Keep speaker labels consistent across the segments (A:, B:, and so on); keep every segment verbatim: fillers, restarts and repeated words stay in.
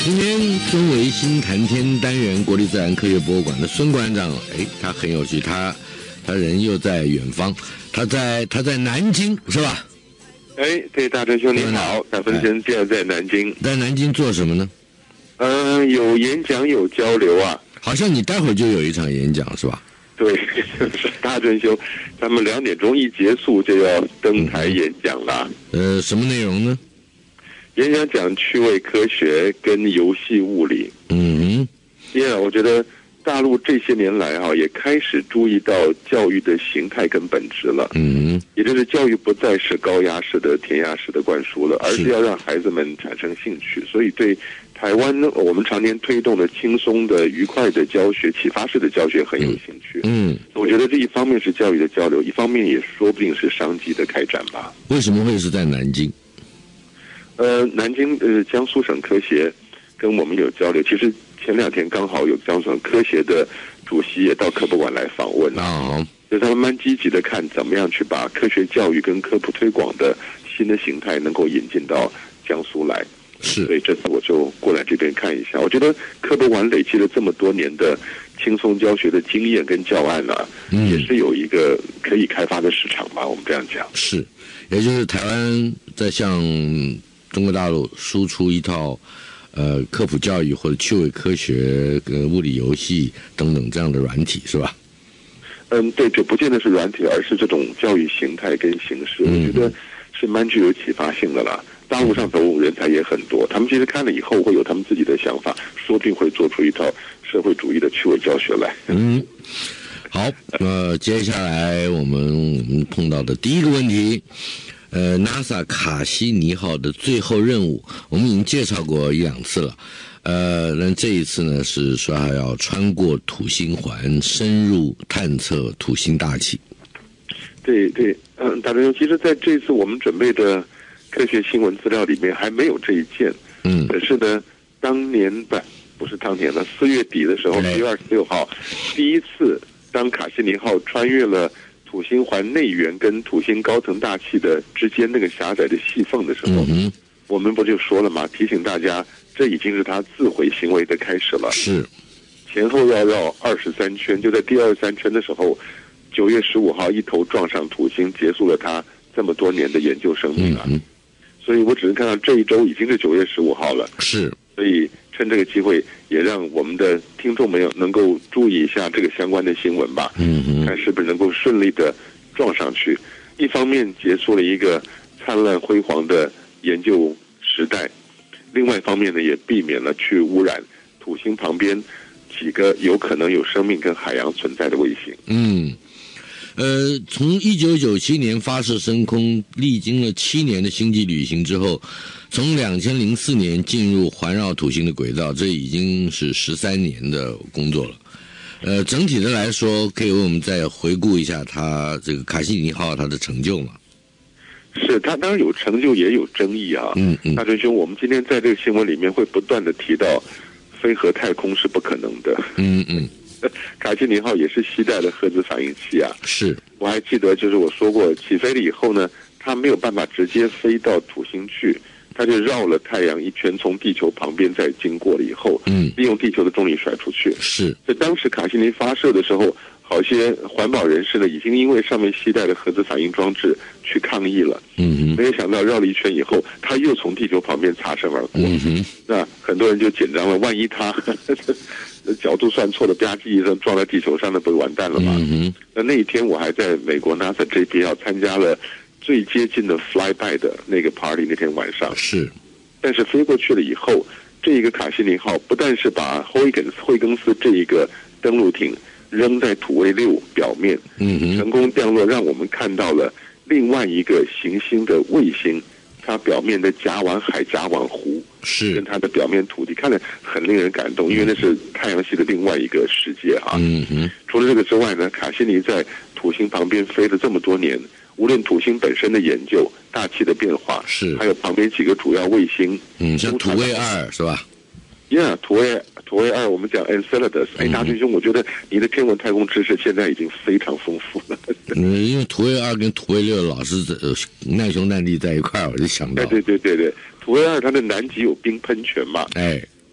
A: 今天孙维新谈天单元国立自然科学博物馆的孙馆长，哎，他很有趣，他他人又在远方，他在他在南京是吧？
B: 哎，对，大真兄你好，大分先现在在南京，
A: 在南京做什么呢？
B: 嗯、呃，有演讲有交流啊，
A: 好像你待会儿就有一场演讲是吧？
B: 对，就是大真兄，咱们两点钟一结束就要登台演讲了。
A: 呃，什么内容呢？
B: 演讲讲趣味科学跟游戏物理。
A: 嗯，
B: 因为我觉得大陆这些年来哈、啊，也开始注意到教育的形态跟本质了。
A: 嗯，
B: 也就是教育不再是高压式的、填鸭式的灌输了，而是要让孩子们产生兴趣。所以对台湾我们常年推动的轻松的、愉快的教学、启发式的教学很有兴趣。
A: 嗯，
B: 我觉得这一方面是教育的交流，一方面也说不定是商机的开展吧。
A: 为什么会是在南京？
B: 呃，南京呃江苏省科协跟我们有交流，其实前两天刚好有江苏省科协的主席也到科博馆来访问啊，所以他们蛮积极的看怎么样去把科学教育跟科普推广的新的形态能够引进到江苏来。
A: 是，
B: 所以这次我就过来这边看一下。我觉得科博馆累积了这么多年的轻松教学的经验跟教案啊，嗯、也是有一个可以开发的市场吧。我们这样讲
A: 是，也就是台湾在向中国大陆输出一套呃科普教育或者趣味科学、跟物理游戏等等这样的软体是吧？
B: 嗯，对，这不见得是软体，而是这种教育形态跟形式，
A: 嗯、
B: 我觉得是蛮具有启发性的啦。大陆上走人才也很多，他们其实看了以后会有他们自己的想法，说不定会做出一套社会主义的趣味教学来。
A: 嗯，好，呃，接下来我们我们碰到的第一个问题。呃 ，NASA 卡西尼号的最后任务，我们已经介绍过一两次了。呃，那这一次呢是说要穿过土星环，深入探测土星大气。
B: 对对，嗯，大家其实在这次我们准备的科学新闻资料里面还没有这一件。
A: 嗯，
B: 可是呢，当年不不是当年了，四月底的时候，四月二十六号，第一次当卡西尼号穿越了土星环内缘跟土星高层大气的之间那个狭窄的细缝的时候，
A: 嗯、
B: 我们不就说了吗？提醒大家，这已经是他自毁行为的开始了。
A: 是，
B: 前后要绕二十三圈，就在第二十三圈的时候，九月十五号一头撞上土星，结束了他这么多年的研究生命啊。
A: 嗯、
B: 所以我只能看到这一周已经是九月十五号了。
A: 是，
B: 所以趁这个机会，也让我们的听众朋友能够注意一下这个相关的新闻吧。
A: 嗯，
B: 看是不是能够顺利的撞上去。一方面结束了一个灿烂辉煌的研究时代，另外一方面呢，也避免了去污染土星旁边几个有可能有生命跟海洋存在的卫星。
A: 嗯。呃，从一九九七年发射升空，历经了七年的星际旅行之后，从两千零四年进入环绕土星的轨道，这已经是十三年的工作了。呃，整体的来说，可以为我们再回顾一下它这个卡西尼号它的成就吗？
B: 是，它当然有成就，也有争议啊。
A: 嗯嗯。
B: 大春兄，我们今天在这个新闻里面会不断的提到，飞核太空是不可能的。
A: 嗯嗯。
B: 卡西尼号也是携带了核子反应器啊，
A: 是，
B: 我还记得，就是我说过，起飞了以后呢，它没有办法直接飞到土星去，它就绕了太阳一圈，从地球旁边再经过了以后，
A: 嗯，
B: 利用地球的重力甩出去。
A: 是，
B: 在当时卡西尼发射的时候，好些环保人士呢，已经因为上面携带的核子反应装置去抗议了。
A: 嗯哼，
B: 没有想到绕了一圈以后，它又从地球旁边擦身而过。
A: 嗯哼，
B: 那很多人就紧张了，万一它角度算错了，吧唧一声撞在地球上，那不是完蛋了吗？
A: 嗯哼，
B: 那那一天我还在美国 NASA J P L 参加了最接近的 flyby 的那个 party， 那天晚上
A: 是，
B: 但是飞过去了以后，这一个卡西尼号不但是把惠根惠更斯这一个登陆艇扔在土卫六表面，
A: 嗯哼，
B: 成功降落，让我们看到了另外一个行星的卫星，它表面的甲烷海甲烷湖
A: 是
B: 跟它的表面土地，看了很令人感动，因为那是太阳系的另外一个世界啊。
A: 嗯哼，
B: 除了这个之外呢，卡西尼在土星旁边飞了这么多年，无论土星本身的研究、大气的变化，
A: 是
B: 还有旁边几个主要卫星，
A: 嗯，像土卫二是吧？
B: 呀，土卫土卫二，我们讲 Enceladus， 哎，大师兄，我觉得你的天文太空知识现在已经非常丰富了。
A: 嗯，因为土卫二跟土卫六老是呃难兄难弟在一块儿，我就想到，
B: 对对对对对，土卫二它的南极有冰喷泉嘛，
A: 哎，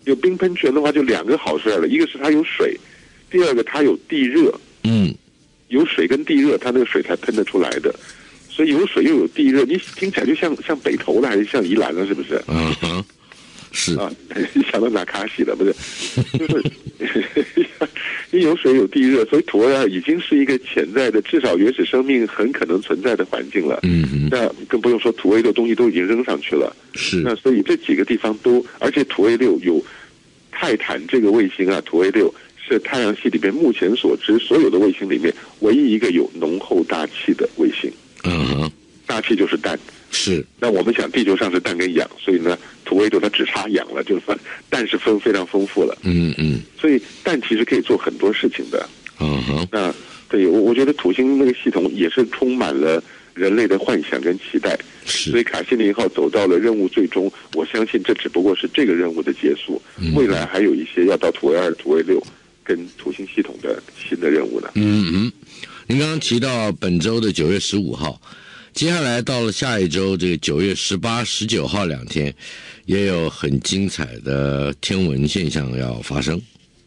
B: 有冰喷泉的话，就两个好处来了，一个是它有水，第二个它有地热。
A: 嗯，
B: 有水跟地热，它那个水才喷得出来的。所以有水又有地热，你听起来就像像北投了，还是像宜兰了，是不是？
A: 嗯哼，是
B: 啊，你想到哪卡西了，不是？就是因为有水有地热，所以土卫二已经是一个潜在的，至少原始生命很可能存在的环境了。
A: 嗯嗯，
B: 那更不用说土卫六东西都已经扔上去了。
A: 是。
B: 那所以这几个地方都，而且土卫六有泰坦这个卫星啊，土卫六是太阳系里面目前所知所有的卫星里面唯一一个有浓厚大气的卫星。
A: 嗯哼，
B: 大气就是氮。
A: 是。
B: 那我们想地球上是氮跟氧，所以呢，土卫六它只差氧了，就是氮是丰非常丰富了。
A: 嗯嗯。
B: 所以氮其实可以做很多事情的。
A: 嗯哼。
B: 那对我我觉得土星那个系统也是充满了人类的幻想跟期待。
A: 是。
B: 所以卡西尼号走到了任务最终，我相信这只不过是这个任务的结束。嗯、未来还有一些要到土卫二、土卫六跟土星系统的新的任务呢。
A: 嗯嗯。您刚刚提到本周的九月十五号，接下来到了下一周这个九月十八、十九号两天，也有很精彩的天文现象要发生。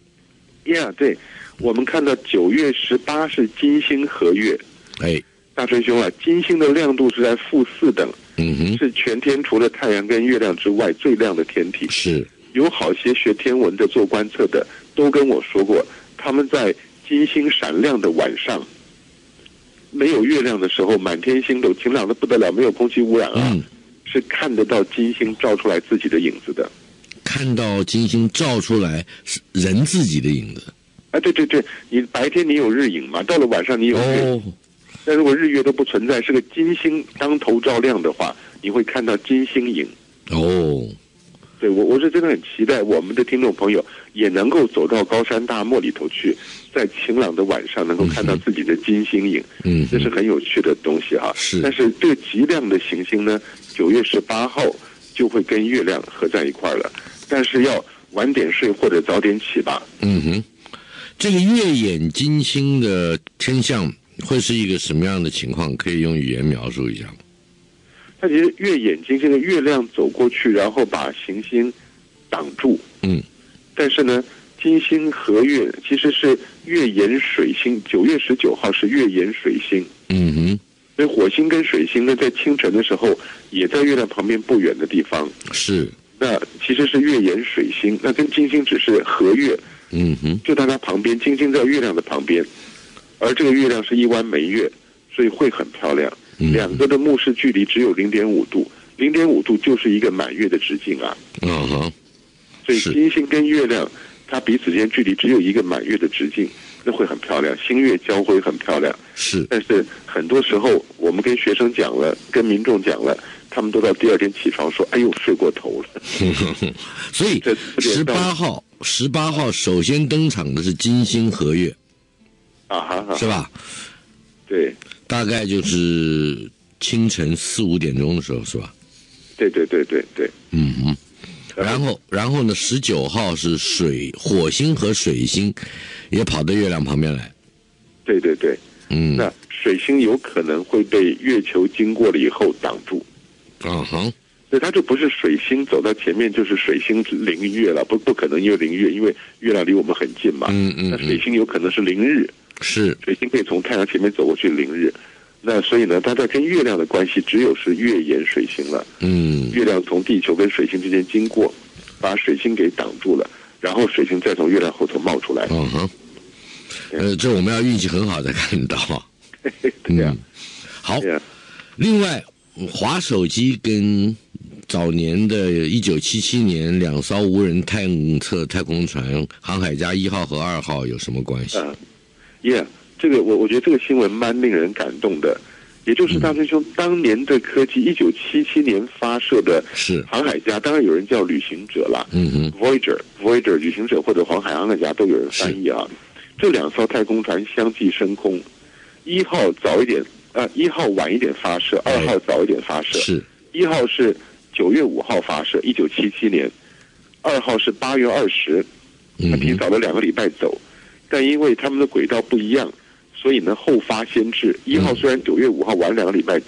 B: Yeah， 对，我们看到九月十八是金星合月。
A: 哎，
B: 大春兄啊，金星的亮度是在负四等，
A: 嗯哼，
B: 是全天除了太阳跟月亮之外最亮的天体。
A: 是，
B: 有好些学天文的、做观测的都跟我说过，他们在金星闪亮的晚上。没有月亮的时候，满天星斗，晴朗的不得了，没有空气污染啊，嗯、是看得到金星照出来自己的影子的。
A: 看到金星照出来是人自己的影子
B: 啊？对对对，你白天你有日影嘛，到了晚上你有月。哦。但如果日月都不存在，是个金星当头照亮的话，你会看到金星影。
A: 哦。
B: 对，我我是真的很期待我们的听众朋友也能够走到高山大漠里头去，在晴朗的晚上能够看到自己的金星影，
A: 嗯，
B: 这是很有趣的东西哈。
A: 是，
B: 但是这个极亮的行星呢，九月十八号就会跟月亮合在一块了，但是要晚点睡或者早点起吧。
A: 嗯哼，这个月掩金星的天象会是一个什么样的情况？可以用语言描述一下吗？
B: 它其实月掩金星的月亮走过去，然后把行星挡住。
A: 嗯，
B: 但是呢，金星合月其实是月掩水星。九月十九号是月掩水星。
A: 嗯哼，
B: 所以火星跟水星呢，在清晨的时候也在月亮旁边不远的地方。
A: 是。
B: 那其实是月掩水星，那跟金星只是合月。
A: 嗯哼，
B: 就在它旁边，金星在月亮的旁边，而这个月亮是一弯眉月，所以会很漂亮。两个的目视距离只有零点五度，零点五度就是一个满月的直径啊。
A: 嗯哼，
B: 所以金星跟月亮，它彼此之间距离只有一个满月的直径，那会很漂亮，星月交汇很漂亮。
A: 是，
B: 但是很多时候我们跟学生讲了，跟民众讲了，他们都到第二天起床说：“哎呦，睡过头了。”
A: 所以十八号，十八号首先登场的是金星合月，
B: 啊哈哈，
A: 是吧？
B: 对。
A: 大概就是清晨四五点钟的时候，是吧？
B: 对对对对对。
A: 嗯嗯。然后，然后呢？十九号是水火星和水星也跑到月亮旁边来。
B: 对对对。
A: 嗯。
B: 那水星有可能会被月球经过了以后挡住。
A: 嗯哼。
B: 所以它就不是水星走到前面就是水星凌月了，不不可能因为凌月，因为月亮离我们很近嘛。
A: 嗯嗯。
B: 那水星有可能是凌日。
A: 是，
B: 水星可以从太阳前面走过去凌日，那所以呢，它在跟月亮的关系只有是月掩水星了。
A: 嗯，
B: 月亮从地球跟水星之间经过，把水星给挡住了，然后水星再从月亮后头冒出来。
A: 嗯哼，呃，这我们要运气很好才看到。
B: 对呀、啊，
A: 好。另外，滑手机跟早年的一九七七年两艘无人探测太空船航海家一号和二号有什么关系？
B: 啊Yeah， 这个我我觉得这个新闻蛮令人感动的，也就是大师兄当年的科技，一九七七年发射的
A: 是
B: 航海家，当然有人叫旅行者啦，
A: 嗯哼
B: ，Voyager Voyager 旅行者或者航海航海家都有人翻译啊。这两艘太空船相继升空，一号早一点啊，一号晚一点发射，二号早一点发射。
A: 是，
B: 一号是九月五号发射，一九七七年，二号是八月二十，他提早了两个礼拜走。但因为他们的轨道不一样，所以呢后发先至。一号虽然九月五号晚两个礼拜走，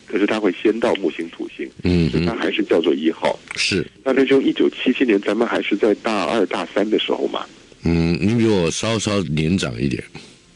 B: 可是它会先到木星土星，
A: 嗯，
B: 所以它还是叫做一号。
A: 是
B: 大真兄，一九七七年咱们还是在大二大三的时候嘛。
A: 嗯，你比我稍稍年长一点。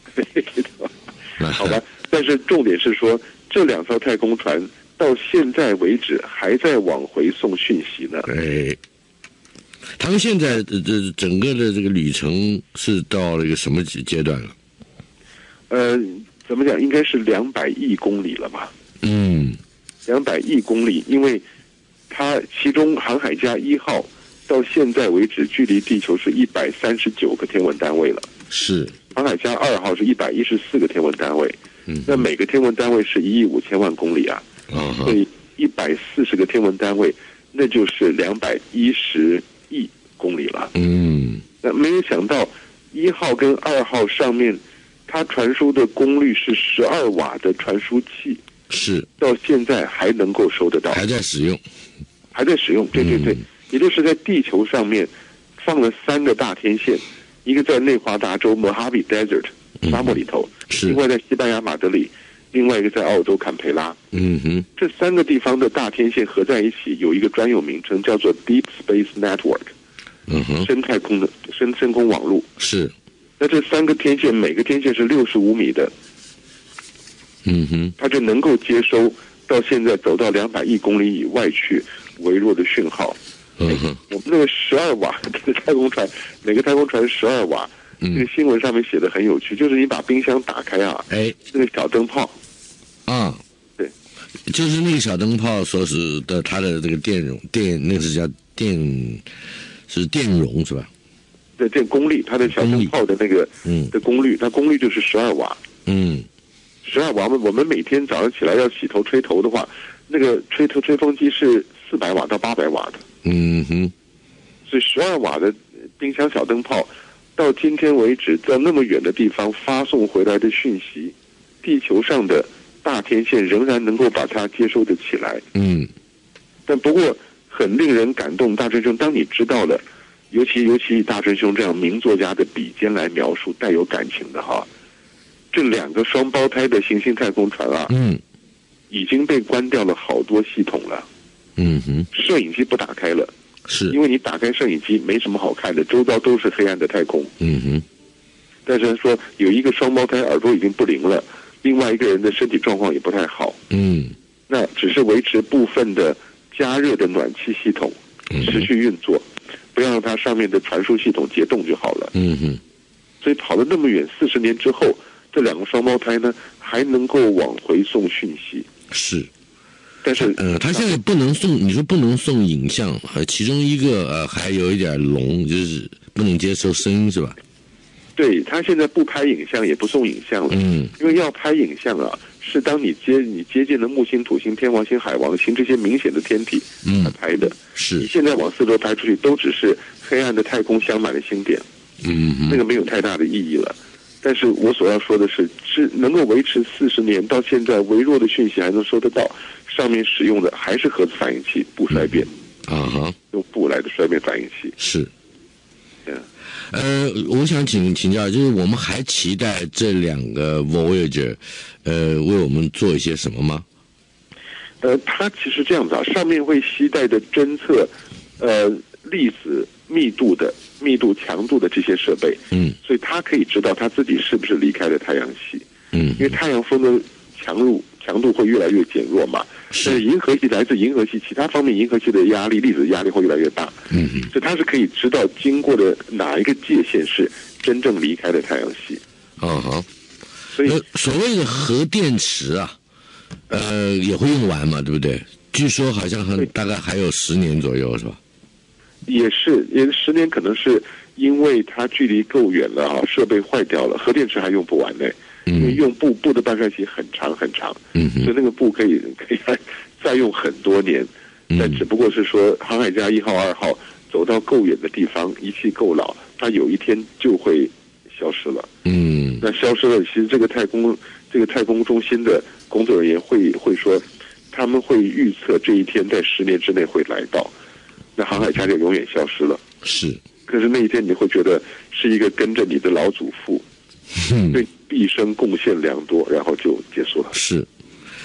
B: 好吧，但是重点是说，这两艘太空船到现在为止还在往回送讯息呢。
A: 哎，他们现在的这整个的这个旅程是到了一个什么阶段了？
B: 呃，怎么讲？应该是两百亿公里了吧？
A: 嗯，
B: 两百亿公里，因为它其中航海家一号到现在为止距离地球是一百三十九个天文单位了。
A: 是。
B: 航海家二号是一百一十四个天文单位，嗯，那每个天文单位是一亿五千万公里啊，啊，所以一百四十个天文单位，那就是两百一十亿公里了。嗯，那没有想到一号跟二号上面，它传输的功率是十二瓦的传输器，
A: 是
B: 到现在还能够收得到，
A: 还在使用，
B: 还在使用。对对对，嗯、也就是在地球上面放了三个大天线。一个在内华达州 Mojave Desert 沙漠里头，
A: 嗯、
B: 另外在西班牙马德里，另外一个在澳洲坎培拉。
A: 嗯哼，
B: 这三个地方的大天线合在一起，有一个专有名称，叫做 Deep Space Network。
A: 嗯哼，
B: 深太空的深深空网络。
A: 是。
B: 那这三个天线，每个天线是六十五米的。
A: 嗯哼，
B: 它就能够接收到现在走到两百亿公里以外去微弱的讯号。
A: 嗯哼，
B: 我们那个十二瓦的太空船，每个太空船十二瓦，
A: 嗯、
B: 这个新闻上面写的很有趣，就是你把冰箱打开啊，
A: 哎，
B: 那个小灯泡，
A: 啊，
B: 对，
A: 就是那个小灯泡所使的它的这个电容电，那个是叫电，是电容是吧？
B: 对，电功率，它的小灯泡的那个
A: 嗯
B: 的功率，它功率就是十二瓦，
A: 嗯，
B: 十二瓦。我们我们每天早上起来要洗头吹头的话，那个吹头吹风机是四百瓦到八百瓦的。
A: 嗯哼，
B: 所以十二瓦的冰箱小灯泡，到今天为止，在那么远的地方发送回来的讯息，地球上的大天线仍然能够把它接收得起来。
A: 嗯，
B: 但不过很令人感动，大春兄，当你知道了，尤其尤其以大春兄这样名作家的笔尖来描述，带有感情的哈，这两个双胞胎的行星太空船啊，
A: 嗯，
B: 已经被关掉了好多系统了。
A: 嗯哼，
B: 摄影机不打开了，
A: 是
B: 因为你打开摄影机没什么好看的，周遭都是黑暗的太空。
A: 嗯哼，
B: 但是说有一个双胞胎耳朵已经不灵了，另外一个人的身体状况也不太好。
A: 嗯，
B: 那只是维持部分的加热的暖气系统持续运作，嗯、不要让它上面的传输系统解冻就好了。
A: 嗯哼，
B: 所以跑了那么远，四十年之后，这两个双胞胎呢还能够往回送讯息。
A: 是。
B: 但是，
A: 呃，他现在不能送，你说不能送影像，呃，其中一个呃还有一点聋，就是不能接受声音，是吧？
B: 对，他现在不拍影像，也不送影像了，
A: 嗯，
B: 因为要拍影像啊，是当你接你接近了木星、土星、天王星、海王星这些明显的天体，嗯，拍的。
A: 是。
B: 你现在往四周拍出去，都只是黑暗的太空镶满了星点，
A: 嗯，
B: 那个没有太大的意义了。但是我所要说的是，是能够维持四十年到现在，微弱的讯息还能收得到。上面使用的还是核子反应器，不衰变。
A: 啊哈，
B: 用布来的衰变反应器。
A: 是。呃，我想请请教，就是我们还期待这两个 Voyager， 呃，为我们做一些什么吗？
B: 呃，它其实这样子啊，上面会携带的侦测，呃，粒子密度的、密度强度的这些设备。嗯。所以它可以知道它自己是不是离开了太阳系。嗯。因为太阳风的强度。强度会越来越减弱嘛？是银河系来自银河系其他方面，银河系的压力、粒子压力会越来越大。嗯，所以它是可以知道经过的哪一个界限是真正离开了太阳系。
A: 嗯哼，
B: 所以
A: 所谓的核电池啊，呃，也会用完嘛，对不对？据说好像很大概还有十年左右，是吧？
B: 也是，也十年可能是因为它距离够远了啊，设备坏掉了，核电池还用不完呢。因为用布布的半衰期很长很长，嗯，所以那个布可以可以再用很多年，但只不过是说航海家一号、二号走到够远的地方，仪器够老，它有一天就会消失了。嗯，那消失了，其实这个太空这个太空中心的工作人员会会说，他们会预测这一天在十年之内会来到，那航海家就永远消失了。
A: 是，
B: 可是那一天你会觉得是一个跟着你的老祖父。对毕生贡献良多，然后就结束了。
A: 是，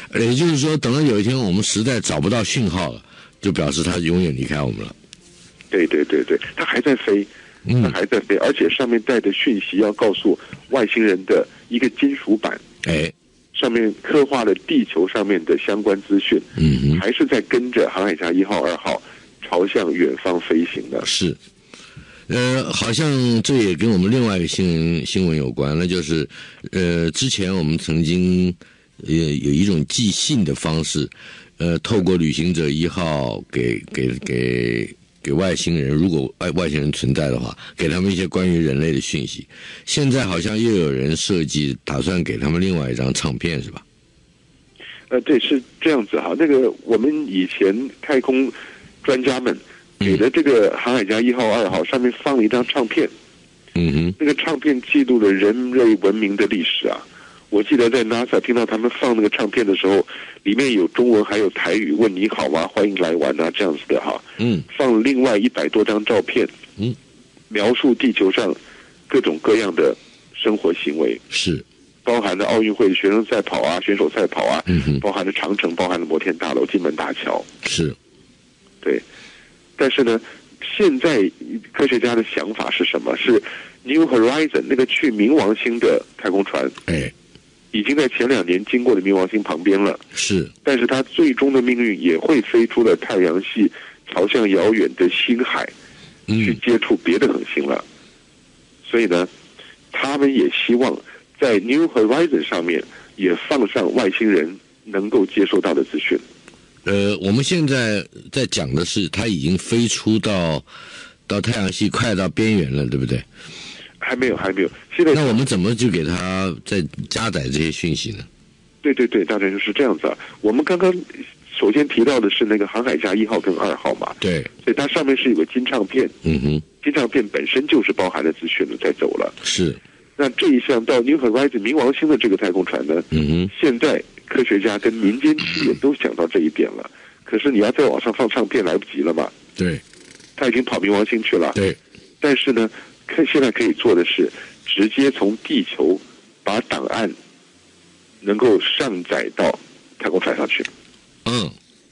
A: 也就是说，等到有一天我们实在找不到讯号了，就表示它永远离开我们了。
B: 对对对对，它还在飞，它还在飞，而且上面带的讯息要告诉外星人的一个金属板，
A: 哎，
B: 上面刻画了地球上面的相关资讯，
A: 嗯，
B: 还是在跟着航海家一号、二号朝向远方飞行的。
A: 是，呃，好像这也跟我们另外一个新闻新闻有关，那就是呃，之前我们曾经呃有一种寄信的方式。呃，透过旅行者一号给给给给外星人，如果外外星人存在的话，给他们一些关于人类的讯息。现在好像又有人设计，打算给他们另外一张唱片，是吧？
B: 呃，对，是这样子哈。那个我们以前太空专家们给的这个航海家一号、二号上面放了一张唱片，
A: 嗯哼，
B: 那个唱片记录了人类文明的历史啊。我记得在 NASA 听到他们放那个唱片的时候，里面有中文还有台语，问你好吗，欢迎来玩啊，这样子的哈。
A: 嗯，
B: 放另外一百多张照片，
A: 嗯，
B: 描述地球上各种各样的生活行为，
A: 是
B: 包含了奥运会学生赛跑啊，选手赛跑啊，
A: 嗯哼，
B: 包含了长城，包含了摩天大楼、金门大桥，
A: 是，
B: 对。但是呢，现在科学家的想法是什么？是 New Horizon 那个去冥王星的太空船，
A: 哎。
B: 已经在前两年经过了冥王星旁边了，
A: 是，
B: 但是它最终的命运也会飞出了太阳系，朝向遥远的星海，去接触别的恒星了。所以呢，他们也希望在 New Horizon 上面也放上外星人能够接收到的资讯。
A: 呃，我们现在在讲的是，它已经飞出到到太阳系，快到边缘了，对不对？
B: 还没有，还没有。现在
A: 那我们怎么就给他再加载这些讯息呢？
B: 对对对，大概就是这样子啊。我们刚刚首先提到的是那个航海家一号跟二号嘛，
A: 对，
B: 所以它上面是有个金唱片，
A: 嗯哼，
B: 金唱片本身就是包含了资讯的在走了。
A: 是。
B: 那这一项到 New Horizon 冥王星的这个太空船呢，
A: 嗯哼，
B: 现在科学家跟民间企业都想到这一点了。可是你要再往上放唱片来不及了嘛？
A: 对，
B: 他已经跑冥王星去了。
A: 对，
B: 但是呢，可现在可以做的是，直接从地球把档案能够上载到太空船上去。
A: 嗯，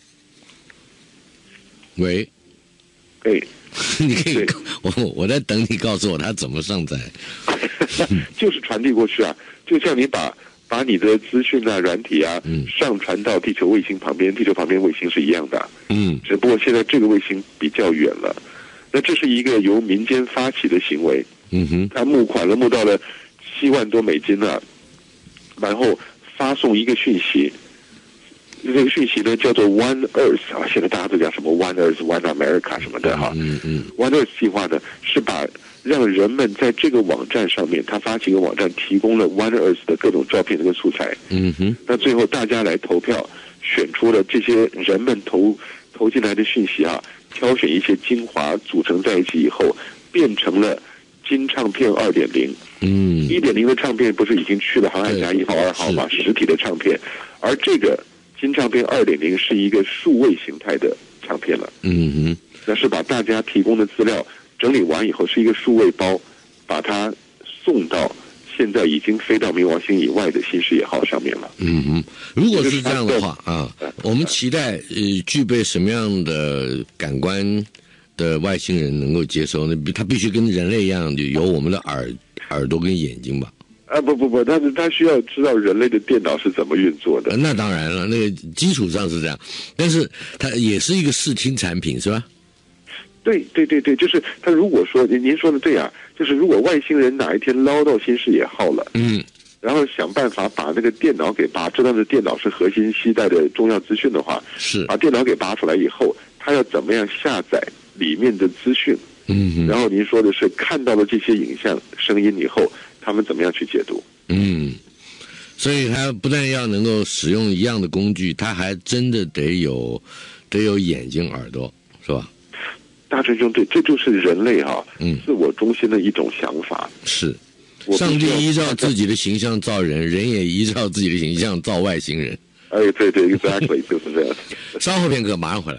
A: 喂，
B: 哎，
A: 你可以，我我在等你告诉我他怎么上载。
B: 就是传递过去啊，就像你把把你的资讯啊、软体啊、
A: 嗯、
B: 上传到地球卫星旁边，地球旁边卫星是一样的。
A: 嗯，
B: 只不过现在这个卫星比较远了。那这是一个由民间发起的行为。
A: 嗯哼，
B: 他募款了，募到了七万多美金啊，然后发送一个讯息。这个讯息呢叫做 One Earth 啊，现在大家都讲什么 One Earth、One America 什么的哈。
A: 嗯嗯
B: One Earth 计划呢是把让人们在这个网站上面，他发起一个网站，提供了 One Earth 的各种照片、这个素材。
A: 嗯哼。
B: 那最后大家来投票，选出了这些人们投投进来的讯息啊，挑选一些精华，组成在一起以后，变成了金唱片二点零。
A: 嗯。
B: 一点零的唱片不是已经去了航海家一号、二号吗？实体的唱片，而这个金唱片二点零是一个数位形态的唱片了。
A: 嗯哼。
B: 那是把大家提供的资料整理完以后，是一个数位包，把它送到现在已经飞到冥王星以外的新视野号上面了。
A: 嗯哼，如果是这样的话啊，我们期待呃具备什么样的感官的外星人能够接收呢？他必须跟人类一样，有我们的耳耳朵跟眼睛吧？
B: 啊不不不，但是他需要知道人类的电脑是怎么运作的。
A: 那当然了，那个基础上是这样，但是它也是一个视听产品，是吧？
B: 对对对对，就是他如果说您您说的对啊，就是如果外星人哪一天捞到新视野号了，
A: 嗯，
B: 然后想办法把那个电脑给拔，知道那电脑是核心携带的重要资讯的话，
A: 是
B: 把电脑给拔出来以后，他要怎么样下载里面的资讯？
A: 嗯，
B: 然后您说的是看到了这些影像、声音以后，他们怎么样去解读？
A: 嗯，所以他不但要能够使用一样的工具，他还真的得有得有眼睛、耳朵，是吧？
B: 大真兄，对，这就是人类哈、啊，
A: 嗯，
B: 自我中心的一种想法。
A: 是，上帝依照自己的形象造人，人也依照自己的形象造外星人。
B: 哎，对对 ，exactly 就是这样。
A: 稍后片刻，马上回来。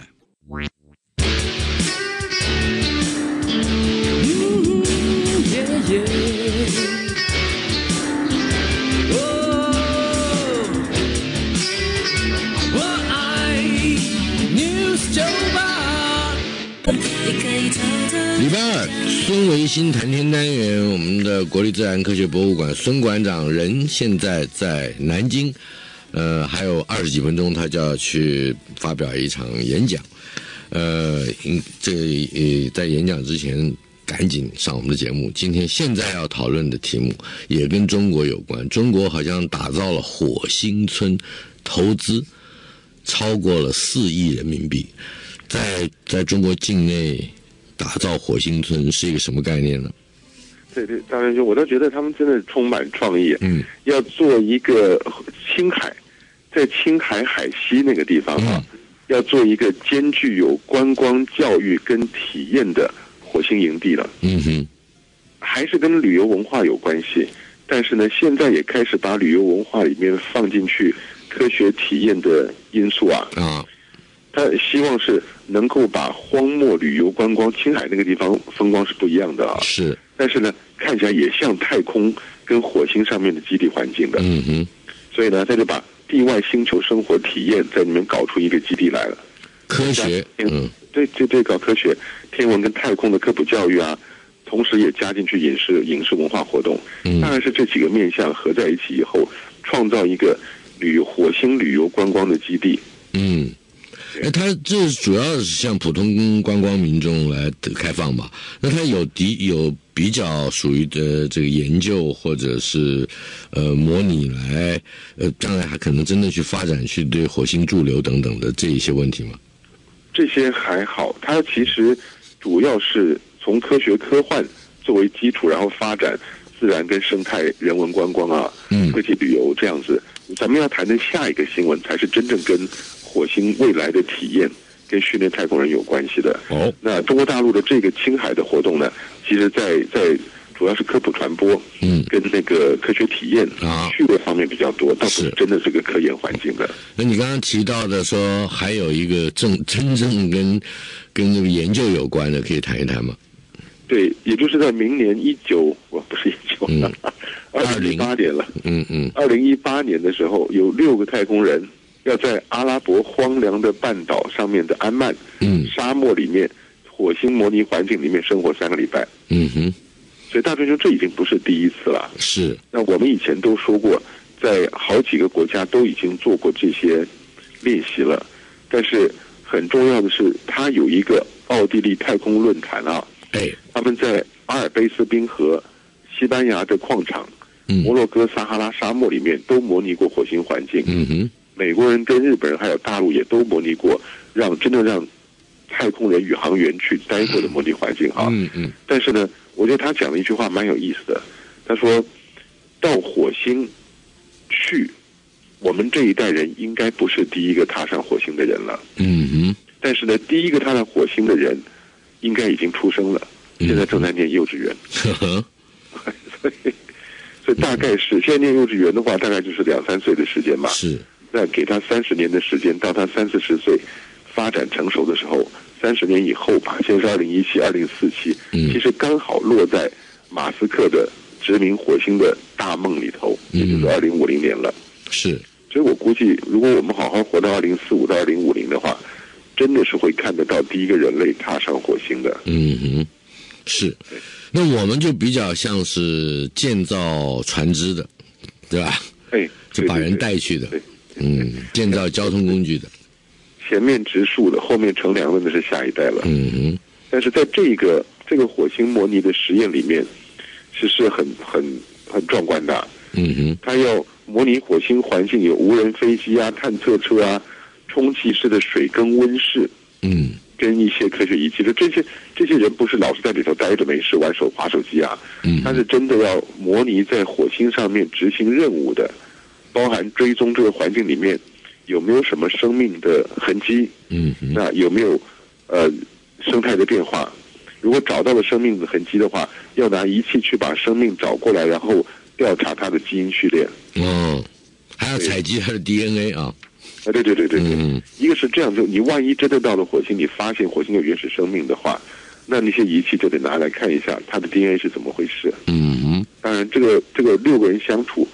A: 孙维新谈天单元，我们的国立自然科学博物馆孙馆长人现在在南京，呃，还有二十几分钟他就要去发表一场演讲，呃，这呃在演讲之前赶紧上我们的节目。今天现在要讨论的题目也跟中国有关，中国好像打造了火星村，投资超过了四亿人民币，在在中国境内打造火星村是一个什么概念呢？
B: 对对，大元兄，我倒觉得他们真的充满创意。
A: 嗯，
B: 要做一个青海，在青海海西那个地方啊，嗯、要做一个兼具有观光、教育跟体验的火星营地了。
A: 嗯哼，
B: 还是跟旅游文化有关系，但是呢，现在也开始把旅游文化里面放进去科学体验的因素啊。
A: 啊。
B: 他希望是能够把荒漠旅游观光，青海那个地方风光是不一样的啊，
A: 是，
B: 但是呢，看起来也像太空跟火星上面的基地环境的，
A: 嗯哼，
B: 所以呢，他就把地外星球生活体验在里面搞出一个基地来了。
A: 科学，嗯，
B: 对对对，搞科学、天文跟太空的科普教育啊，同时也加进去影视、影视文化活动，
A: 嗯，
B: 当然是这几个面向合在一起以后，创造一个旅火星旅游观光的基地，
A: 嗯。哎，它这主要是向普通观光民众来开放吧？那它有的有比较属于的这个研究或者是呃模拟来呃，将来还可能真的去发展去对火星驻留等等的这一些问题吗？
B: 这些还好，它其实主要是从科学科幻作为基础，然后发展自然跟生态人文观光啊，
A: 嗯，
B: 科技旅游这样子。咱们要谈的下一个新闻才是真正跟火星未来的体验跟训练太空人有关系的。
A: 哦，
B: 那中国大陆的这个青海的活动呢，其实在在主要是科普传播，
A: 嗯，
B: 跟那个科学体验
A: 啊
B: 趣味方面比较多，倒不是真的是个科研环境的。
A: 那你刚刚提到的说还有一个正真正跟跟这个研究有关的，可以谈一谈吗？
B: 对，也就是在明年一九，我不是一九，
A: 嗯，
B: 二零一八年了，
A: 嗯嗯，
B: 二零一八年的时候，有六个太空人要在阿拉伯荒凉的半岛上面的安曼，
A: 嗯，
B: 沙漠里面，火星模拟环境里面生活三个礼拜，
A: 嗯哼，
B: 所以大追兄这已经不是第一次了，
A: 是。
B: 那我们以前都说过，在好几个国家都已经做过这些练习了，但是很重要的是，它有一个奥地利太空论坛啊。
A: 哎，
B: 他们在阿尔卑斯冰河、西班牙的矿场、
A: 嗯、
B: 摩洛哥撒哈拉沙漠里面都模拟过火星环境。
A: 嗯哼，
B: 美国人跟日本人还有大陆也都模拟过，让真的让太空人宇航员去待过的模拟环境啊。
A: 嗯嗯。
B: 但是呢，我觉得他讲了一句话蛮有意思的，他说到火星去，我们这一代人应该不是第一个踏上火星的人了。
A: 嗯哼。
B: 但是呢，第一个踏上火星的人应该已经出生了，现在正在念幼稚园。
A: 嗯、
B: 所以，所以大概是现在念幼稚园的话，大概就是两三岁的时间吧。
A: 是。
B: 那给他三十年的时间，到他三四十岁发展成熟的时候，三十年以后吧，现在是二零一七、二零四七，其实刚好落在马斯克的殖民火星的大梦里头，也就是二零五零年了。
A: 是。
B: 所以我估计，如果我们好好活到二零四五到二零五零的话，真的是会看得到第一个人类踏上火星的。
A: 嗯哼，是。那我们就比较像是建造船只的，对吧？
B: 哎，
A: 就把人带去的。嗯，建造交通工具的。
B: 前面植树的，后面乘凉的那是下一代了。
A: 嗯哼。
B: 但是在这个这个火星模拟的实验里面，是是很很很壮观的。
A: 嗯哼。
B: 它要模拟火星环境，有无人飞机啊、探测车啊。充气式的水耕温室，
A: 嗯，
B: 跟一些科学仪器的这些这些人不是老是在里头待着没事玩手滑手机啊，
A: 嗯，
B: 他是真的要模拟在火星上面执行任务的，包含追踪这个环境里面有没有什么生命的痕迹，
A: 嗯，
B: 那有没有呃生态的变化？如果找到了生命的痕迹的话，要拿仪器去把生命找过来，然后调查它的基因序列。
A: 哦，还要采集它的 D N A 啊。
B: 啊，对对对对对，
A: 嗯、
B: 一个是这样，就你万一真的到了火星，你发现火星有原始生命的话，那那些仪器就得拿来看一下它的 D N A 是怎么回事。
A: 嗯，
B: 当然，这个这个六个人相处，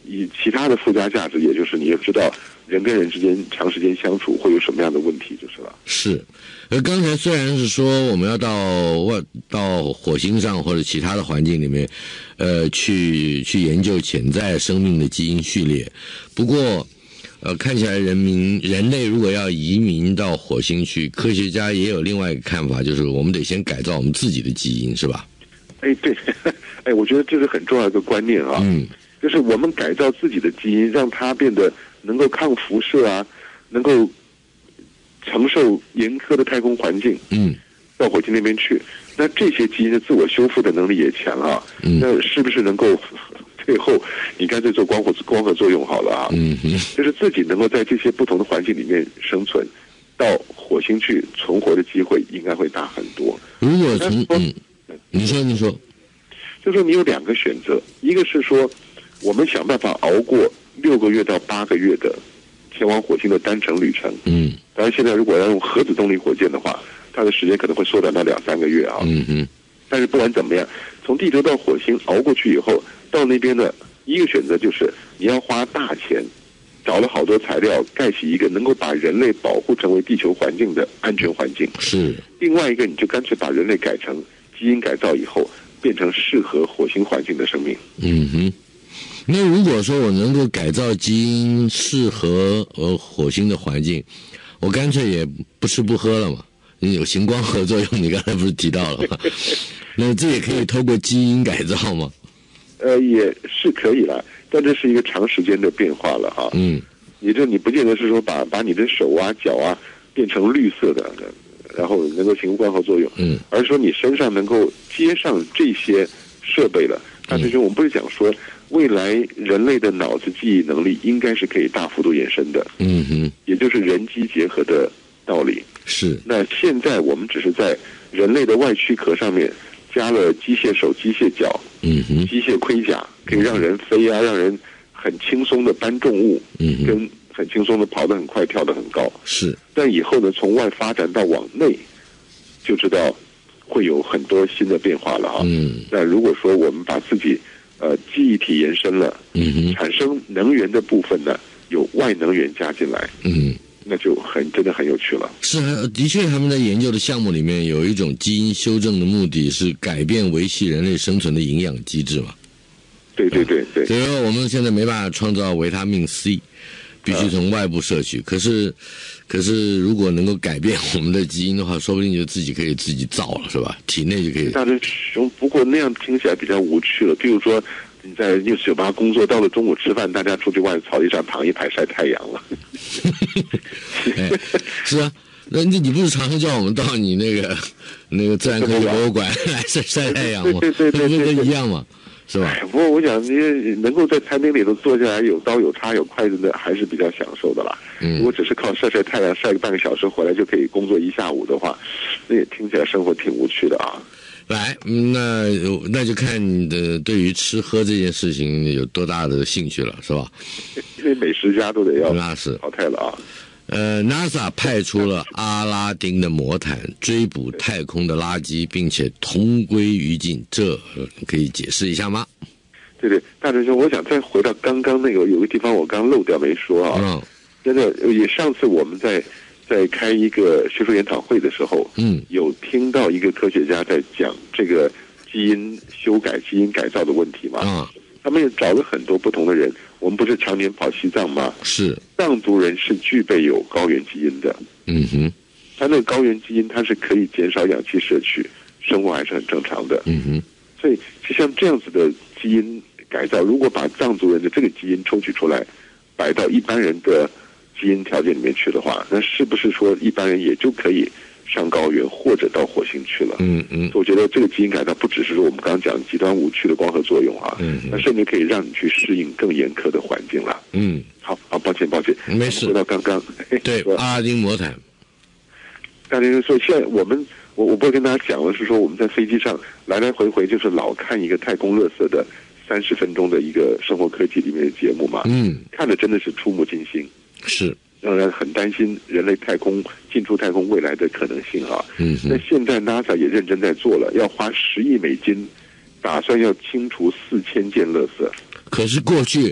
B: 以其他的附加价值，也就是你也知道人跟人之间长时间相处会有什么样的问题就是了。
A: 是，而刚才虽然是说我们要到外到火星上或者其他的环境里面，呃，去去研究潜在生命的基因序列，不过呃，看起来人民人类如果要移民到火星去，科学家也有另外一个看法，就是我们得先改造我们自己的基因，是吧？
B: 哎，对，哎，我觉得这是很重要的一个观念啊。
A: 嗯，
B: 就是我们改造自己的基因，让它变得能够抗辐射啊，能够承受严苛的太空环境。
A: 嗯，
B: 到火星那边去，那这些基因的自我修复的能力也强啊。
A: 嗯，
B: 那是不是能够最后你干脆做光合光合作用好了啊？
A: 嗯哼，
B: 就是自己能够在这些不同的环境里面生存，到火星去存活的机会应该会大很多。
A: 如果从嗯，你说你说，
B: 就说你有两个选择，一个是说我们想办法熬过六个月到八个月的前往火星的单程旅程。
A: 嗯，
B: 当然现在如果要用核子动力火箭的话，它的时间可能会缩短到两三个月啊。
A: 嗯哼，
B: 但是不管怎么样，从地球到火星熬过去以后，到那边的一个选择就是你要花大钱找了好多材料盖起一个能够把人类保护成为地球环境的安全环境。
A: 是。
B: 另外一个你就干脆把人类改成基因改造以后变成适合火星环境的生命。
A: 嗯哼，那如果说我能够改造基因适合呃火星的环境，我干脆也不吃不喝了嘛，有行光合作用，你刚才不是提到了吗？那这也可以透过基因改造吗？
B: 呃，也是可以了，但这是一个长时间的变化了哈。
A: 嗯，
B: 也就你不见得是说把把你的手啊脚啊变成绿色的，然后能够行光合作用，
A: 嗯，
B: 而是说你身上能够接上这些设备了。大师兄，我们不是讲说未来人类的脑子记忆能力应该是可以大幅度延伸的，
A: 嗯哼，
B: 也就是人机结合的道理。
A: 是。
B: 那现在我们只是在人类的外躯壳上面加了机械手、机械脚、
A: 嗯哼，
B: 机械盔甲，可以让人飞啊，让人很轻松的搬重物，
A: 嗯哼，
B: 跟很轻松的跑得很快、跳得很高。
A: 是。
B: 但以后呢，从外发展到往内，就知道会有很多新的变化了啊。
A: 嗯。
B: 那如果说我们把自己呃记忆体延伸了，
A: 嗯哼，
B: 产生能源的部分呢，有外能源加进来，
A: 嗯，
B: 那就很真的很有趣了。
A: 是，的确，他们在研究的项目里面有一种基因修正的目的是改变维系人类生存的营养机制嘛。
B: 对对对对。
A: 所以说我们现在没办法创造维他命 C， 必须从外部摄取。可是，可是如果能够改变我们的基因的话，说不定就自己可以自己造了，是吧？体内就可以。
B: 大师兄，不过那样听起来比较无趣了。譬如说，你在六酒吧工作，到了中午吃饭，大家出去外草地上躺一排晒太阳了。
A: 哎，是啊，那你你不是常常叫我们到你那个那个自然科学博物馆来晒晒太阳吗？
B: 对对对对对，
A: 一样嘛，是吧？
B: 不过我想，你能够在餐厅里头坐下来，有刀有叉有筷子的，还是比较享受的啦。
A: 嗯，
B: 如果只是靠晒晒太阳，晒个半个小时回来就可以工作一下午的话，那也听起来生活挺无趣的啊。
A: 来，那那就看你的对于吃喝这件事情有多大的兴趣了，是吧？
B: 因为美食家都得要
A: 那是
B: 淘汰了啊。
A: 呃 ，NASA 派出了阿拉丁的魔毯追捕太空的垃圾，并且同归于尽，这可以解释一下吗？
B: 对对，大师兄，我想再回到刚刚那个有个地方我刚漏掉没说啊。
A: 嗯，
B: 真的，也上次我们在在开一个学术研讨会的时候，
A: 嗯，
B: 有听到一个科学家在讲这个基因修改、基因改造的问题嘛。
A: 啊，
B: 他们也找了很多不同的人。我们不是常年跑西藏吗？
A: 是，
B: 藏族人是具备有高原基因的。
A: 嗯哼，
B: 他那个高原基因，它是可以减少氧气摄取，生活还是很正常的。
A: 嗯哼，
B: 所以就像这样子的基因改造，如果把藏族人的这个基因抽取出来，摆到一般人的基因条件里面去的话，那是不是说一般人也就可以上高原或者到火星去了？
A: 嗯嗯，
B: 我觉得这个基因改造不只是说我们刚刚讲极端无趣的光合作用啊，
A: 嗯，
B: 那甚至可以让你去适应更严苛的环境了。
A: 嗯，
B: 好，好，抱歉，抱歉，
A: 没事。
B: 回到刚刚，
A: 对，阿拉丁魔毯。
B: 大家就说，现在我们，我我不会跟大家讲了，是说我们在飞机上来来回回就是老看一个太空垃圾的三十分钟的一个生活科技里面的节目嘛，
A: 嗯，
B: 看的真的是触目惊心，
A: 是
B: 让人很担心人类太空进出太空未来的可能性啊。
A: 嗯，
B: 那现在 NASA 也认真在做了，要花十亿美金，打算要清除四千件垃圾。
A: 可是过去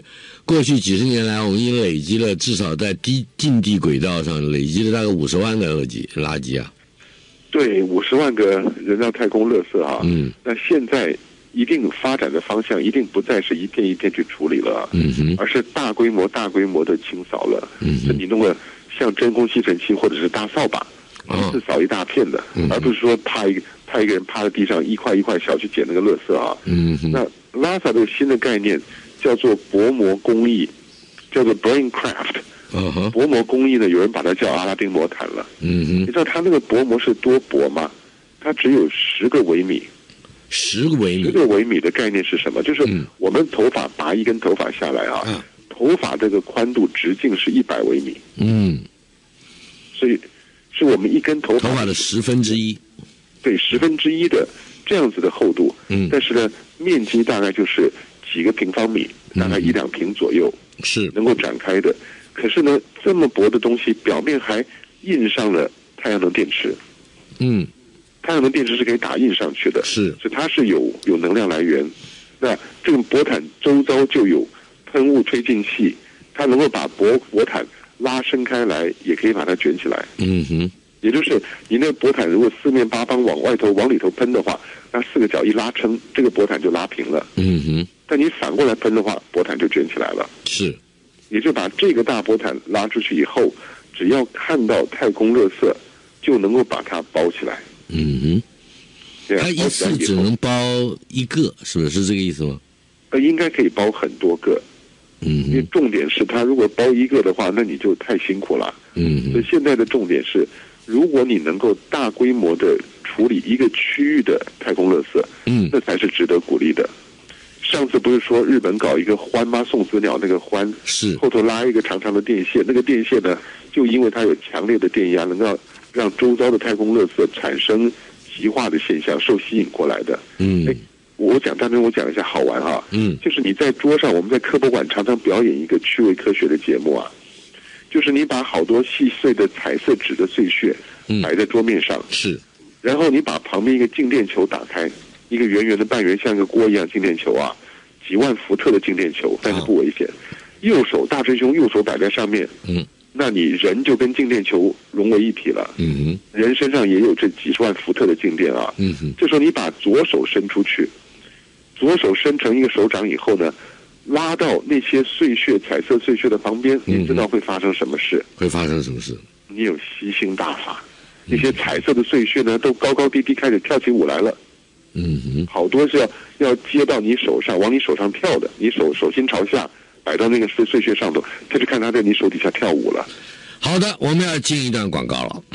A: 过去几十年来，我们已经累积了至少在低近地轨道上累积了大概五十万个垃圾垃圾啊。
B: 对，五十万个人造太空垃圾啊。
A: 嗯。那
B: 现在一定发展的方向一定不再是一片一片去处理了，
A: 嗯哼，
B: 而是大规模、大规模的清扫了。
A: 嗯哼，
B: 你弄个像真空吸尘器或者是大扫把，一次扫一大片的，
A: 嗯、
B: 而不是说趴一个派一个人趴在地上一块一块小去捡那个垃圾啊。
A: 嗯哼，
B: 那拉萨的新的概念叫做薄膜工艺，叫做 brain craft。
A: 嗯哼，
B: 薄膜工艺呢，有人把它叫阿拉丁魔毯了。
A: 嗯哼，
B: 你知道它那个薄膜是多薄吗？它只有十个微米。
A: 十个微米，
B: 十个微米的概念是什么？就是我们头发拔一根头发下来啊，嗯、头发这个宽度直径是一百微米。
A: 嗯，
B: 所以是我们一根头发
A: 头发的十分之一，
B: 对，十分之一的这样子的厚度。
A: 嗯，
B: 但是呢，面积大概就是几个平方米，大概一两平左右，
A: 嗯、是
B: 能够展开的。可是呢，这么薄的东西表面还印上了太阳能电池。
A: 嗯。
B: 太阳能电池是可以打印上去的，
A: 是，
B: 所以它是有有能量来源。那这个薄毯周遭就有喷雾推进器，它能够把薄薄毯拉伸开来，也可以把它卷起来。
A: 嗯哼，
B: 也就是你那个薄毯如果四面八方往外头往里头喷的话，那四个角一拉撑，这个薄毯就拉平了。
A: 嗯哼，
B: 但你反过来喷的话，薄毯就卷起来了。
A: 是，
B: 也就把这个大薄毯拉出去以后，只要看到太空垃圾，就能够把它包起来。
A: 嗯哼，它一次只能包一个，是不是是这个意思吗？
B: 呃，应该可以包很多个。
A: 嗯，
B: 因为重点是它如果包一个的话，那你就太辛苦了。
A: 嗯，
B: 所以现在的重点是，如果你能够大规模的处理一个区域的太空垃圾，
A: 嗯，
B: 那才是值得鼓励的。上次不是说日本搞一个獾吗？送子鸟那个獾
A: 是
B: 后头拉一个长长的电线，那个电线呢，就因为它有强烈的电压，能够让周遭的太空垃圾产生极化的现象，受吸引过来的。
A: 嗯，
B: 哎，我讲，当然我讲一下好玩哈。
A: 嗯，
B: 就是你在桌上，我们在科博馆常常表演一个趣味科学的节目啊，就是你把好多细碎的彩色纸的碎屑摆在桌面上，
A: 嗯、是，
B: 然后你把旁边一个静电球打开，一个圆圆的半圆像一个锅一样静电球啊，几万伏特的静电球，但是不危险。右手大师兄右手摆在上面，
A: 嗯。
B: 那你人就跟静电球融为一体了。
A: 嗯哼，
B: 人身上也有这几十万伏特的静电啊。
A: 嗯哼，
B: 这时候你把左手伸出去，左手伸成一个手掌以后呢，拉到那些碎屑、彩色碎屑的旁边，你知道会发生什么事？
A: 会发生什么事？
B: 你有吸星大法，那些彩色的碎屑呢，都高高低低开始跳起舞来了。
A: 嗯哼，
B: 好多是要要接到你手上，往你手上跳的，你手手心朝下。摆到那个碎碎屑上头，他就看他在你手底下跳舞了。
A: 好的，我们要进一段广告了。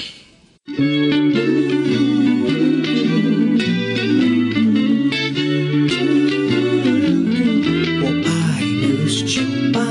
C: 我爱 News 九八，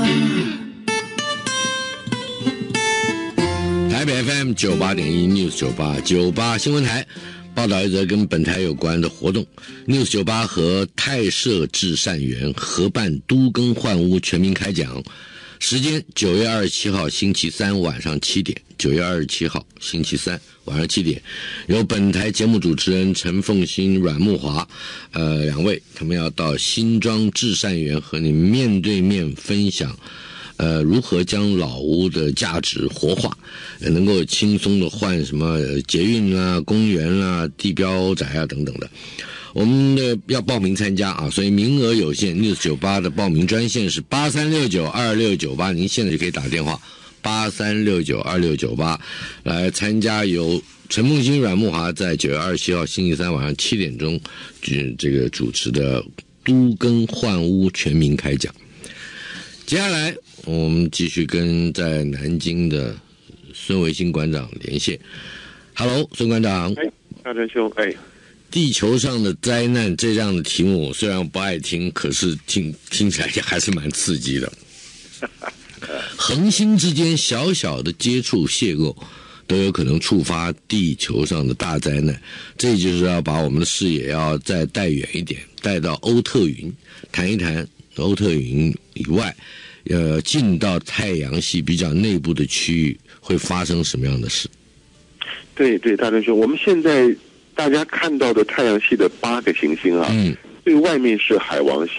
A: 台北 F M 九八点一 News 九八九八新闻台。报道一则跟本台有关的活动 ，News 九八和泰社至善园合办都更换屋全民开讲，时间九月二十七号星期三晚上七点，九月二十七号星期三晚上七点，由本台节目主持人陈凤馨、阮木华，呃，两位他们要到新庄至善园和你面对面分享。呃，如何将老屋的价值活化，呃、能够轻松的换什么捷运啊、公园啊、地标宅啊等等的。我们的要报名参加啊，所以名额有限。News 九八的报名专线是八三六九二六九八，您现在就可以打电话八三六九二六九八来参加由陈凤馨、阮木华在九月二十七号星期三晚上七点钟这个主持的都更换屋全民开讲。接下来我们继续跟在南京的孙维新馆长连线。Hello， 孙馆长。
B: 哎，大真兄，哎，
A: 地球上的灾难这样的题目，虽然我不爱听，可是听听起来也还是蛮刺激的。恒星之间小小的接触邂逅，都有可能触发地球上的大灾难。这就是要把我们的视野要再带远一点，带到欧特云，谈一谈欧特云以外。呃，进到太阳系比较内部的区域会发生什么样的事？
B: 对对，大真兄，我们现在大家看到的太阳系的八个行星啊，
A: 嗯，
B: 最外面是海王星，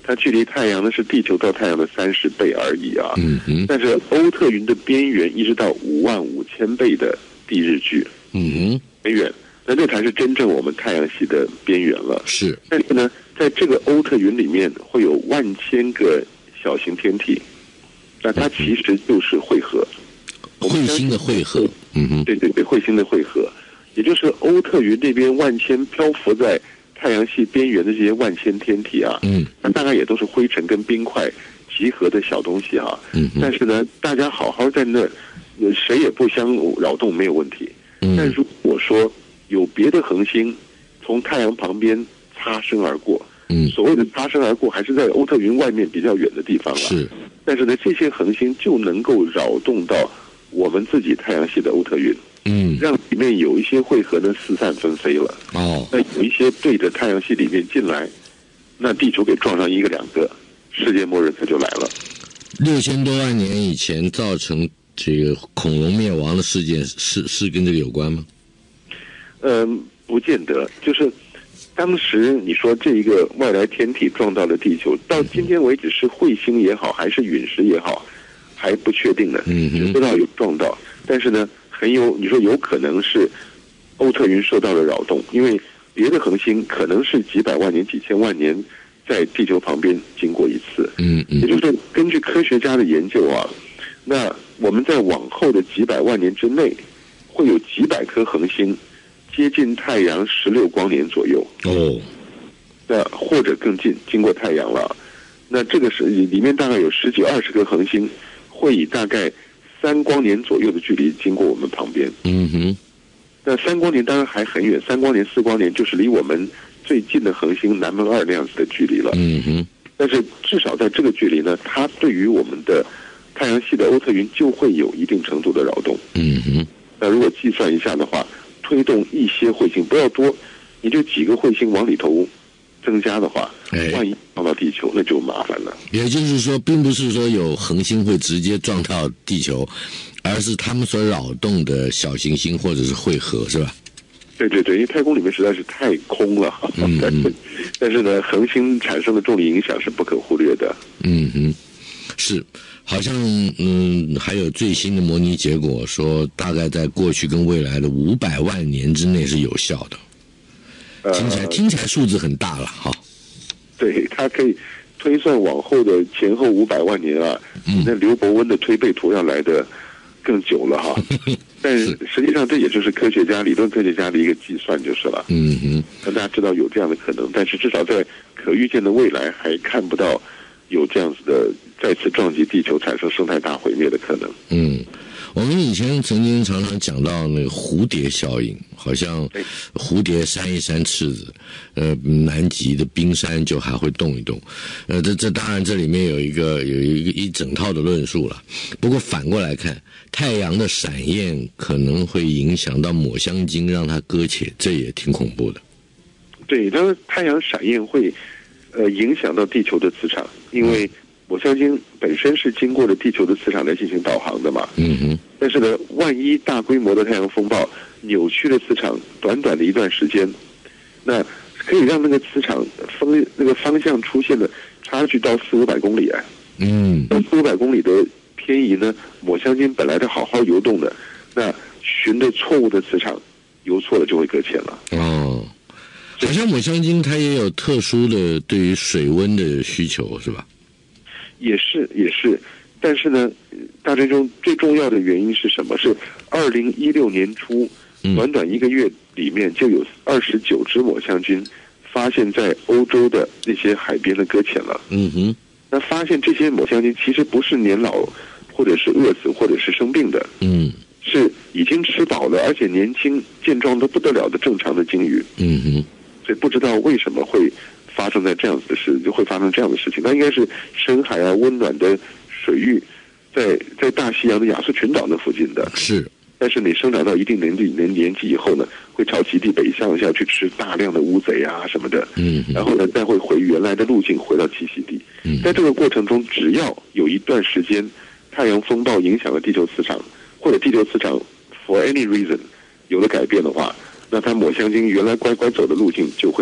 B: 它距离太阳呢是地球到太阳的三十倍而已啊。
A: 嗯哼。
B: 但是欧特云的边缘一直到五万五千倍的地日距。
A: 嗯哼。
B: 很远，那这才是真正我们太阳系的边缘了。
A: 是。
B: 但是呢，在这个欧特云里面会有万千个小型天体，那它其实就是汇合。
A: 彗星的汇合。嗯哼。
B: 对对对，彗星的汇合，也就是欧特云那边万千漂浮在太阳系边缘的这些万千天体啊，
A: 嗯，
B: 那大概也都是灰尘跟冰块集合的小东西啊。
A: 嗯，
B: 但是呢，大家好好在那，谁也不相扰动没有问题。
A: 嗯，
B: 但如果说有别的恒星从太阳旁边擦身而过，
A: 嗯，
B: 所谓的擦身而过还是在欧特云外面比较远的地方了。
A: 是，
B: 但是呢，这些恒星就能够扰动到我们自己太阳系的欧特云。
A: 嗯，
B: 让里面有一些汇合呢四散纷飞了。
A: 哦，
B: 那有一些对着太阳系里面进来，那地球给撞上一个两个，世界末日它就来了。
A: 六千多万年以前造成这个恐龙灭亡的事件，是是跟这个有关吗？
B: 嗯，不见得。就是当时你说这一个外来天体撞到了地球，到今天为止是彗星也好，还是陨石也好，还不确定呢。
A: 嗯哼，
B: 只知道有撞到，但是呢。很有，你说有可能是欧特云受到了扰动，因为别的恒星可能是几百万年、几千万年在地球旁边经过一次。
A: 嗯嗯，
B: 也就是根据科学家的研究啊，那我们在往后的几百万年之内，会有几百颗恒星接近太阳十六光年左右。
A: 哦，
B: 那或者更近，经过太阳了。那这个是里面大概有十几二十颗恒星，会以大概三光年左右的距离经过我们旁边。
A: 嗯哼，
B: 那三光年当然还很远，三光年、四光年就是离我们最近的恒星南门二那样子的距离了。
A: 嗯哼，
B: 但是至少在这个距离呢，它对于我们的太阳系的欧特云就会有一定程度的扰动。
A: 嗯哼，
B: 那如果计算一下的话，推动一些彗星不要多，你就几个彗星往里头增加的话，万一撞到地球，那就麻烦了。
A: 也就是说，并不是说有恒星会直接撞到地球，而是他们所扰动的小行星或者是汇合，是吧？
B: 对对对，因为太空里面实在是太空了。
A: 嗯嗯
B: 但是呢，恒星产生的重力影响是不可忽略的。
A: 嗯哼，是。好像嗯，还有最新的模拟结果说，大概在过去跟未来的五百万年之内是有效的。听起来、呃、听起来数字很大了哈。
B: 对，它可以推算往后的前后五百万年啊，嗯、那刘伯温的推背图要来的更久了哈。但是实际上这也就是科学家、理论科学家的一个计算就是了。
A: 嗯哼，
B: 让大家知道有这样的可能，但是至少在可预见的未来还看不到有这样子的再次撞击地球产生生态大毁灭的可能。
A: 嗯。我们以前曾经常常讲到那个蝴蝶效应，好像蝴蝶扇一扇翅子，呃，南极的冰山就还会动一动。呃，这这当然这里面有一个有一个一整套的论述了。不过反过来看，太阳的闪焰可能会影响到抹香鲸，让它搁浅，这也挺恐怖的。
B: 对，当然太阳闪焰会呃影响到地球的磁场，因为、嗯抹香鲸本身是经过了地球的磁场来进行导航的嘛，
A: 嗯哼。
B: 但是呢，万一大规模的太阳风暴扭曲了磁场，短短的一段时间，那可以让那个磁场风那个方向出现了差距到四五百公里啊。
A: 嗯。
B: 四五百公里的偏移呢，抹香鲸本来是好好游动的，那循着错误的磁场游错了就会搁浅了。
A: 哦，好像抹香鲸它也有特殊的对于水温的需求，是吧？
B: 也是也是，但是呢，大追踪最重要的原因是什么？是二零一六年初，短短一个月里面就有二十九只抹香鲸发现在欧洲的那些海边的搁浅了。
A: 嗯哼，
B: 那发现这些抹香鲸其实不是年老，或者是饿死，或者是生病的，
A: 嗯，
B: 是已经吃饱了，而且年轻健壮的不得了的正常的鲸鱼。
A: 嗯哼，
B: 所以不知道为什么会发生在这样子的事，就会发生这样的事情。那应该是深海啊、温暖的水域，在在大西洋的亚速群岛那附近的。
A: 是，
B: 但是你生长到一定年纪年年纪以后呢，会朝极地北向下去吃大量的乌贼啊什么的。
A: 嗯，
B: 然后呢，再会回原来的路径回到栖息地。
A: 嗯，
B: 在这个过程中，只要有一段时间太阳风暴影响了地球磁场，或者地球磁场 for any reason 有了改变的话，那它抹香鲸原来乖乖走的路径就会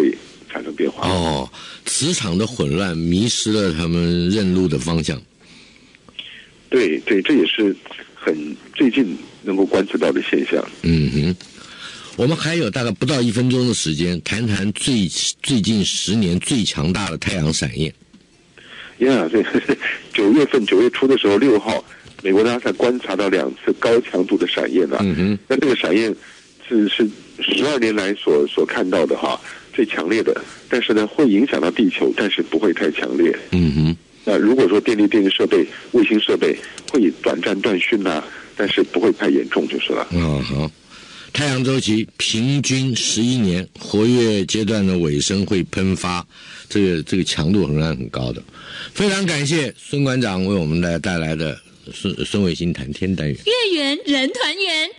B: 产生变化。
A: 哦，磁场的混乱迷失了他们认路的方向。
B: 对对，这也是很最近能够观测到的现象。
A: 嗯哼，我们还有大概不到一分钟的时间，谈谈最最近十年最强大的太阳闪焰。
B: 呀、yeah, 对，九月份九月初的时候，六号，美国 NASA 观察到两次高强度的闪焰啊。
A: 嗯哼，
B: 那这个闪焰是是十二年来所所看到的哈最强烈的，但是呢会影响到地球，但是不会太强烈。
A: 嗯哼，
B: 那如果说电力电力设备、卫星设备会短暂断讯呐、啊，但是不会太严重就是了。
A: 嗯好。太阳周期平均十一年，活跃阶段的尾声会喷发，这个这个强度仍然很高的。非常感谢孙馆长为我们带带来的孙孙卫星谈天单元。
D: 月圆人团圆。